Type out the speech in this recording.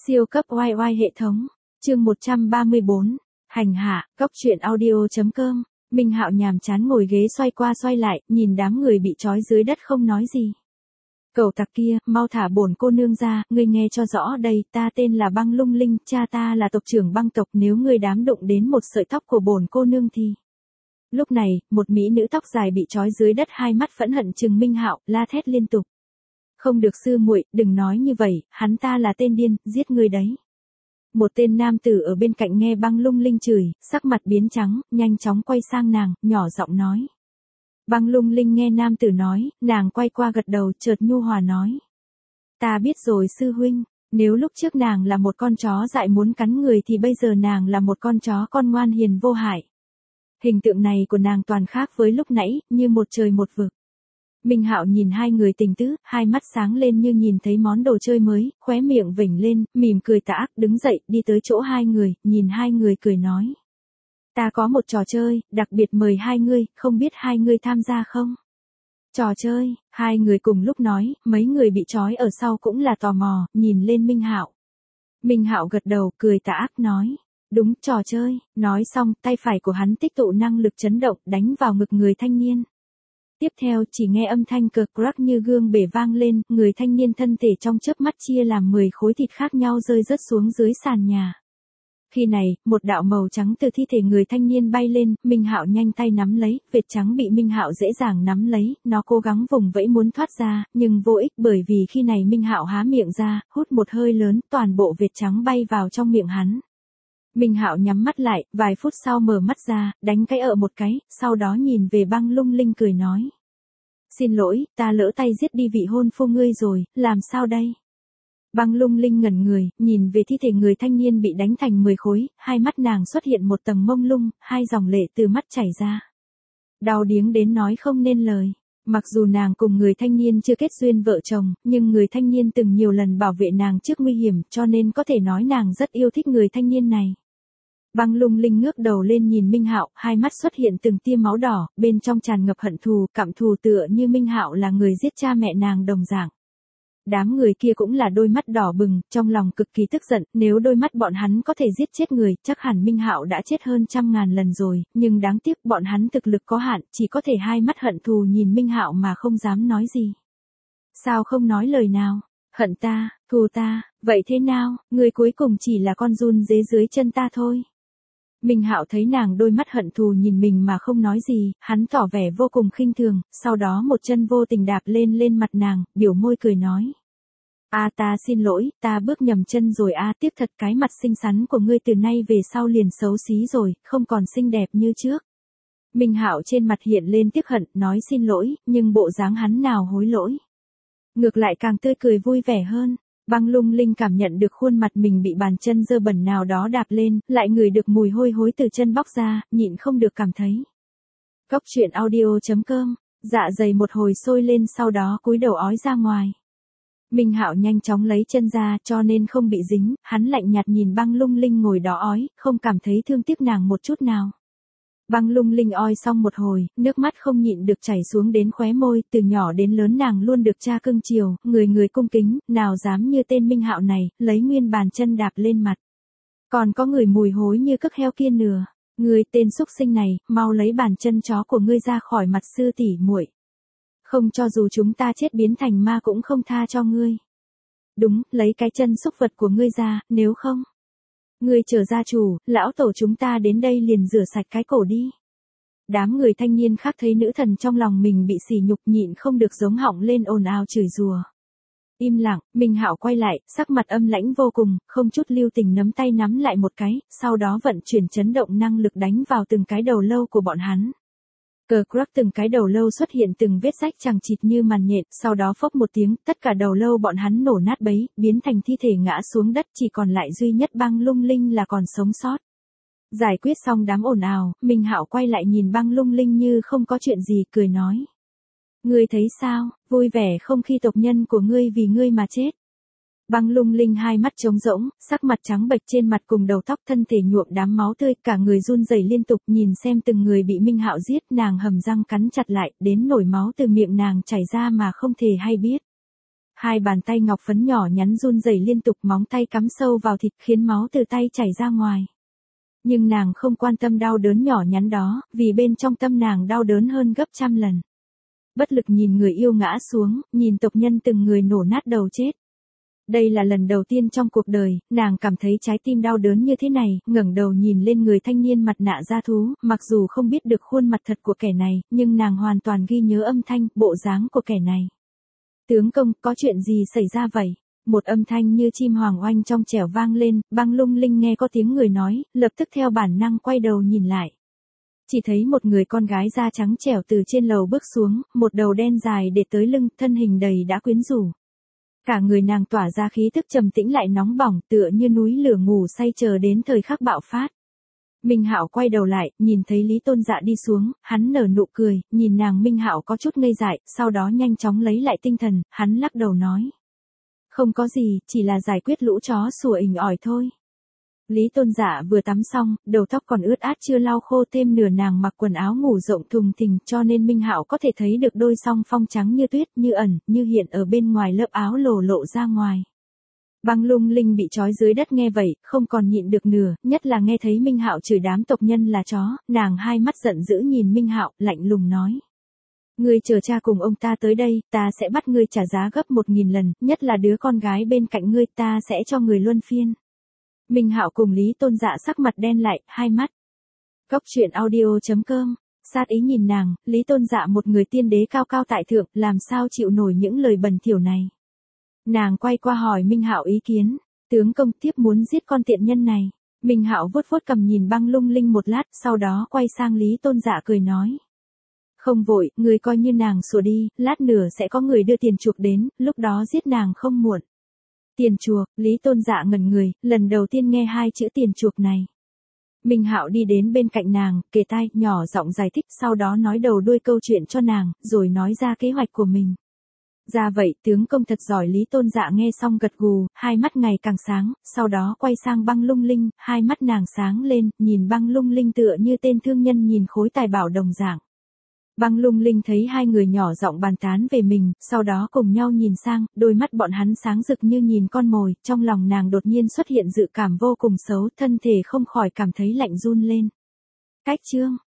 Siêu cấp oai oai hệ thống. Chương 134. Hành hạ. Cốc truyện audio.com. Minh Hạo nhàm chán ngồi ghế xoay qua xoay lại, nhìn đám người bị trói dưới đất không nói gì. Cẩu tặc kia, mau thả bổn cô nương ra, ngươi nghe cho rõ đây, ta tên là Băng Lung Linh, cha ta là tộc trưởng Băng tộc, nếu ngươi dám đụng đến một sợi tóc của bổn cô nương thì. Lúc này, một mỹ nữ tóc dài bị trói dưới đất, hai mắt phẫn hận trừng Minh Hạo, la thét liên tục. Không được sư muội, đừng nói như vậy, hắn ta là tên điên, giết người đấy. Một tên nam tử ở bên cạnh nghe Băng Lung Linh chửi, sắc mặt biến trắng, nhanh chóng quay sang nàng, nhỏ giọng nói. Băng Lung Linh nghe nam tử nói, nàng quay qua gật đầu, chợt nhu hòa nói. Ta biết rồi sư huynh, nếu lúc trước nàng là một con chó dại muốn cắn người thì bây giờ nàng là một con chó con ngoan hiền vô hại. Hình tượng này của nàng toàn khác với lúc nãy, như một trời một vực. Minh Hạo nhìn hai người tình tứ, hai mắt sáng lên như nhìn thấy món đồ chơi mới, khóe miệng vểnh lên, mỉm cười tà ác, đứng dậy, đi tới chỗ hai người, nhìn hai người cười nói. Ta có một trò chơi, đặc biệt mời hai ngươi, không biết hai ngươi tham gia không? Trò chơi, hai người cùng lúc nói, mấy người bị trói ở sau cũng là tò mò, nhìn lên Minh Hạo. Minh Hạo gật đầu, cười tà ác nói. Đúng, trò chơi, nói xong, tay phải của hắn tích tụ năng lực chấn động, đánh vào ngực người thanh niên. Tiếp theo chỉ nghe âm thanh cờ crack như gương bể vang lên, người thanh niên thân thể trong chớp mắt chia làm 10 khối thịt khác nhau rơi rớt xuống dưới sàn nhà. Khi này, một đạo màu trắng từ thi thể người thanh niên bay lên, Minh Hạo nhanh tay nắm lấy, vệt trắng bị Minh Hạo dễ dàng nắm lấy, nó cố gắng vùng vẫy muốn thoát ra, nhưng vô ích bởi vì khi này Minh Hạo há miệng ra, hút một hơi lớn, toàn bộ vệt trắng bay vào trong miệng hắn. Minh Hạo nhắm mắt lại, vài phút sau mở mắt ra, đánh cái một cái, sau đó nhìn về Băng Lung Linh cười nói. Xin lỗi, ta lỡ tay giết đi vị hôn phu ngươi rồi, làm sao đây? Băng Lung Linh ngẩn người, nhìn về thi thể người thanh niên bị đánh thành 10 khối, hai mắt nàng xuất hiện một tầng mông lung, hai dòng lệ từ mắt chảy ra. Đau điếng đến nói không nên lời. Mặc dù nàng cùng người thanh niên chưa kết duyên vợ chồng, nhưng người thanh niên từng nhiều lần bảo vệ nàng trước nguy hiểm, cho nên có thể nói nàng rất yêu thích người thanh niên này. Băng Lung Linh ngước đầu lên nhìn Minh Hạo, hai mắt xuất hiện từng tia máu đỏ, bên trong tràn ngập hận thù, căm thù tựa như Minh Hạo là người giết cha mẹ nàng đồng dạng. Đám người kia cũng là đôi mắt đỏ bừng, trong lòng cực kỳ tức giận, nếu đôi mắt bọn hắn có thể giết chết người, chắc hẳn Minh Hạo đã chết hơn 100.000 lần rồi, nhưng đáng tiếc bọn hắn thực lực có hạn, chỉ có thể hai mắt hận thù nhìn Minh Hạo mà không dám nói gì. Sao không nói lời nào? Hận ta, thù ta, vậy thế nào, người cuối cùng chỉ là con giun dế dưới chân ta thôi. Minh Hạo thấy nàng đôi mắt hận thù nhìn mình mà không nói gì, hắn tỏ vẻ vô cùng khinh thường, sau đó một chân vô tình đạp lên mặt nàng, biểu môi cười nói. Ta xin lỗi, ta bước nhầm chân rồi tiếc thật cái mặt xinh xắn của ngươi từ nay về sau liền xấu xí rồi, không còn xinh đẹp như trước. Minh Hạo trên mặt hiện lên tiếc hận, nói xin lỗi, nhưng bộ dáng hắn nào hối lỗi. Ngược lại càng tươi cười vui vẻ hơn. Băng Lung Linh cảm nhận được khuôn mặt mình bị bàn chân dơ bẩn nào đó đạp lên, lại ngửi được mùi hôi hối từ chân bóc ra, nhịn không được cảm thấy. Cốc truyện audio.com, dạ dày một hồi sôi lên sau đó cúi đầu ói ra ngoài. Minh Hạo nhanh chóng lấy chân ra cho nên không bị dính, hắn lạnh nhạt nhìn Băng Lung Linh ngồi đó ói, không cảm thấy thương tiếc nàng một chút nào. Băng Lung Linh oi xong một hồi, nước mắt không nhịn được chảy xuống đến khóe môi, từ nhỏ đến lớn nàng luôn được cha cưng chiều, người cung kính, nào dám như tên Minh Hạo này, lấy nguyên bàn chân đạp lên mặt. Còn có người mùi hối như cất heo kia nửa, người tên xúc sinh này, mau lấy bàn chân chó của ngươi ra khỏi mặt sư tỷ muội. Không cho dù chúng ta chết biến thành ma cũng không tha cho ngươi. Đúng, lấy cái chân xúc vật của ngươi ra, nếu không. Ngươi trở gia chủ, lão tổ chúng ta đến đây liền rửa sạch cái cổ đi. Đám người thanh niên khác thấy nữ thần trong lòng mình bị sỉ nhục nhịn không được giống họng lên ồn ào chửi rủa. Im lặng, Minh Hạo quay lại, sắc mặt âm lãnh vô cùng, không chút lưu tình nắm tay nắm lại một cái, sau đó vận chuyển chấn động năng lực đánh vào từng cái đầu lâu của bọn hắn. Cờ crack từng cái đầu lâu xuất hiện từng vết rách chằng chịt như màn nhện, sau đó phốc một tiếng, tất cả đầu lâu bọn hắn nổ nát bấy, biến thành thi thể ngã xuống đất, chỉ còn lại duy nhất Băng Lung Linh là còn sống sót. Giải quyết xong đám ồn ào, Minh Hạo quay lại nhìn Băng Lung Linh như không có chuyện gì, cười nói. Ngươi thấy sao, vui vẻ không khi tộc nhân của ngươi vì ngươi mà chết. Băng Lung Linh hai mắt trống rỗng, sắc mặt trắng bệch trên mặt cùng đầu tóc thân thể nhuộm đám máu tươi, cả người run rẩy liên tục nhìn xem từng người bị Minh Hạo giết, nàng hầm răng cắn chặt lại, đến nổi máu từ miệng nàng chảy ra mà không thể hay biết. Hai bàn tay ngọc phấn nhỏ nhắn run rẩy liên tục, móng tay cắm sâu vào thịt khiến máu từ tay chảy ra ngoài. Nhưng nàng không quan tâm đau đớn nhỏ nhắn đó, vì bên trong tâm nàng đau đớn hơn gấp trăm lần. Bất lực nhìn người yêu ngã xuống, nhìn tộc nhân từng người nổ nát đầu chết. Đây là lần đầu tiên trong cuộc đời, nàng cảm thấy trái tim đau đớn như thế này, ngẩng đầu nhìn lên người thanh niên mặt nạ da thú, mặc dù không biết được khuôn mặt thật của kẻ này, nhưng nàng hoàn toàn ghi nhớ âm thanh, bộ dáng của kẻ này. Tướng công, có chuyện gì xảy ra vậy? Một âm thanh như chim hoàng oanh trong trẻo vang lên, Băng Lung Linh nghe có tiếng người nói, lập tức theo bản năng quay đầu nhìn lại. Chỉ thấy một người con gái da trắng trẻo từ trên lầu bước xuống, một đầu đen dài để tới lưng, thân hình đầy đã quyến rũ. Cả người nàng tỏa ra khí thức trầm tĩnh lại nóng bỏng, tựa như núi lửa ngủ say chờ đến thời khắc bạo phát. Minh Hạo quay đầu lại, nhìn thấy Lý Tôn Dạ đi xuống, hắn nở nụ cười, nhìn nàng. Minh Hạo có chút ngây dại, sau đó nhanh chóng lấy lại tinh thần, hắn lắc đầu nói. Không có gì, chỉ là giải quyết lũ chó sủa ình ỏi thôi. Lý Tôn Dạ vừa tắm xong, đầu tóc còn ướt át chưa lau khô, thêm nửa nàng mặc quần áo ngủ rộng thùng thình, cho nên Minh Hạo có thể thấy được đôi song phong trắng như tuyết, như ẩn, như hiện ở bên ngoài lớp áo lồ lộ ra ngoài. Băng Lung Linh bị trói dưới đất nghe vậy, không còn nhịn được nữa, nhất là nghe thấy Minh Hạo chửi đám tộc nhân là chó, nàng hai mắt giận dữ nhìn Minh Hạo, lạnh lùng nói. Ngươi chờ cha cùng ông ta tới đây, ta sẽ bắt ngươi trả giá gấp 1000 lần, nhất là đứa con gái bên cạnh ngươi, ta sẽ cho người luân phiên. Minh Hạo cùng Lý Tôn Dạ sắc mặt đen lại, hai mắt. Góc truyện audio.com, sát ý nhìn nàng, Lý Tôn Dạ một người tiên đế cao cao tại thượng, làm sao chịu nổi những lời bẩn thỉu này. Nàng quay qua hỏi Minh Hạo ý kiến, tướng công tiếp muốn giết con tiện nhân này. Minh Hạo vuốt vuốt cầm nhìn Băng Lung Linh một lát, sau đó quay sang Lý Tôn Dạ cười nói. Không vội, người coi như nàng sủa đi, lát nữa sẽ có người đưa tiền chuộc đến, lúc đó giết nàng không muộn. Tiền chuộc, Lý Tôn Dạ ngẩn người, lần đầu tiên nghe hai chữ tiền chuộc này. Minh Hạo đi đến bên cạnh nàng, kề tai, nhỏ giọng giải thích, sau đó nói đầu đuôi câu chuyện cho nàng, rồi nói ra kế hoạch của mình. Ra vậy, tướng công thật giỏi. Lý Tôn Dạ nghe xong gật gù, hai mắt ngày càng sáng, sau đó quay sang Băng Lung Linh, hai mắt nàng sáng lên, nhìn Băng Lung Linh tựa như tên thương nhân nhìn khối tài bảo đồng dạng. Băng Lung Linh thấy hai người nhỏ giọng bàn tán về mình, sau đó cùng nhau nhìn sang, đôi mắt bọn hắn sáng rực như nhìn con mồi, trong lòng nàng đột nhiên xuất hiện dự cảm vô cùng xấu, thân thể không khỏi cảm thấy lạnh run lên. Cách chương